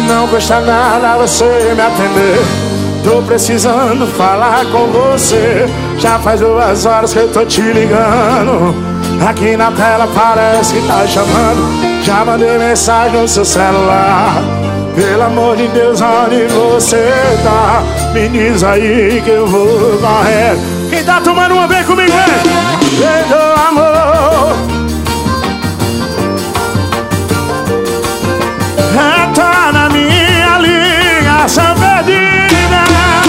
não custa nada você me atender. Tô precisando falar com você. Já faz 2 horas que eu tô te ligando. Aqui na tela parece que tá chamando. Já mandei mensagem no seu celular. Pelo amor de Deus, onde você tá? Me diz aí que eu vou correndo. Quem tá tomando uma vez comigo, vem! Vem do amor. Tá na minha ligação perdida.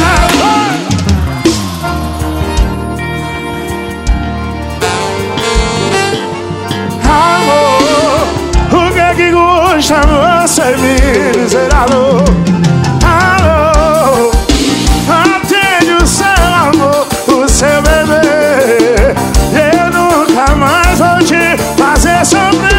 Amor, o que é que custa você me dizer alô? Alô, atende o seu amor, o seu bebê. Eu nunca mais vou te fazer sofrer.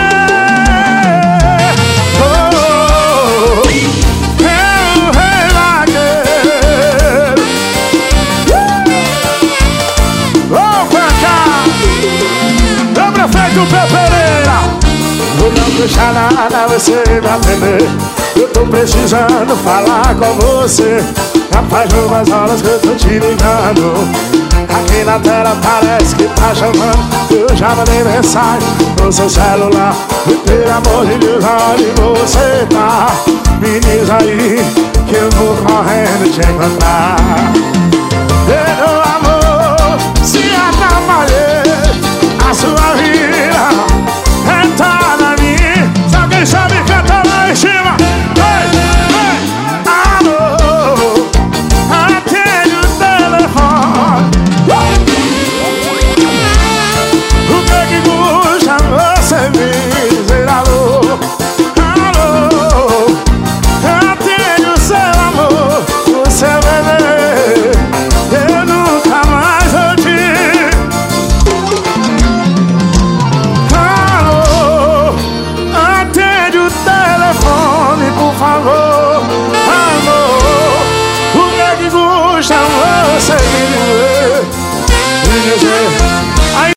Do Pé Pereira. Vou não deixar nada você me atender. Eu tô precisando falar com você. Já faz 2 horas que eu tô te ligando. Aqui na tela parece que tá chamando. Eu já mandei mensagem no seu celular. E pelo amor de Deus, onde você tá? Me diz aí que eu vou correndo te encontrar. Meu amor, se atrapalhei a sua vida. Sabe cantar lá em cima? Ei, ei, alô, atende o telefone. O que é que custa você me dizer alô? Alô, atende o seu amor, o seu bebê. Eu nunca mais vou te... Por favor, amor, o que é que custa você me dizer?